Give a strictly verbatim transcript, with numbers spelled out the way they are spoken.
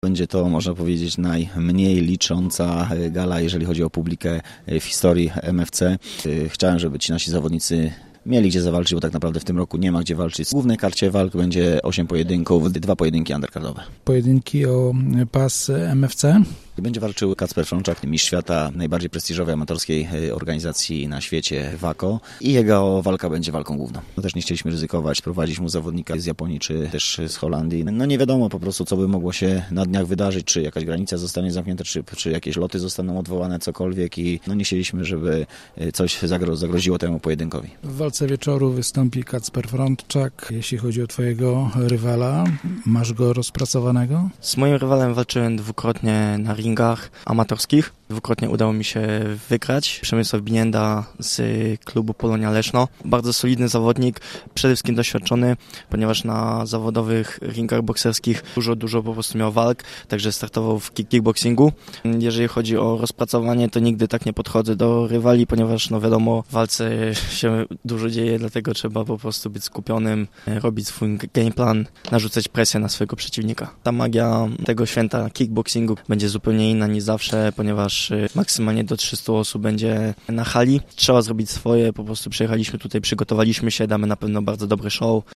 Będzie to, można powiedzieć, najmniej licząca gala, jeżeli chodzi o publikę w historii M F C. Chciałem, żeby ci nasi zawodnicy mieli gdzie zawalczyć, bo tak naprawdę w tym roku nie ma gdzie walczyć. W głównej karcie walk będzie osiem pojedynków, dwa pojedynki undercardowe. Pojedynki o pas M F C? Będzie walczył Kacper Frączak, mistrz świata najbardziej prestiżowej amatorskiej organizacji na świecie W A K O i jego walka będzie walką główną. No też nie chcieliśmy ryzykować, prowadzić mu zawodnika z Japonii czy też z Holandii. No nie wiadomo po prostu, co by mogło się na dniach wydarzyć, czy jakaś granica zostanie zamknięta, czy, czy jakieś loty zostaną odwołane, cokolwiek i no nie chcieliśmy, żeby coś zagro, zagroziło temu pojedynkowi. W walce wieczoru wystąpi Kacper Frączak. Jeśli chodzi o twojego rywala, masz go rozpracowanego? Z moim rywalem walczyłem dwukrotnie na ringach amatorskich. Dwukrotnie udało mi się wygrać. Przemysław Binienda z klubu Polonia Leszno. Bardzo solidny zawodnik, przede wszystkim doświadczony, ponieważ na zawodowych ringach bokserskich dużo, dużo po prostu miał walk, także startował w kickboxingu. Jeżeli chodzi o rozpracowanie, to nigdy tak nie podchodzę do rywali, ponieważ no wiadomo, w walce się dużo dzieje, dlatego trzeba po prostu być skupionym, robić swój gameplan, narzucać presję na swojego przeciwnika. Ta magia tego święta kickboxingu będzie zupełnie inna niż zawsze, ponieważ maksymalnie do trzystu osób będzie na hali. Trzeba zrobić swoje, po prostu przyjechaliśmy tutaj, przygotowaliśmy się, damy na pewno bardzo dobry show.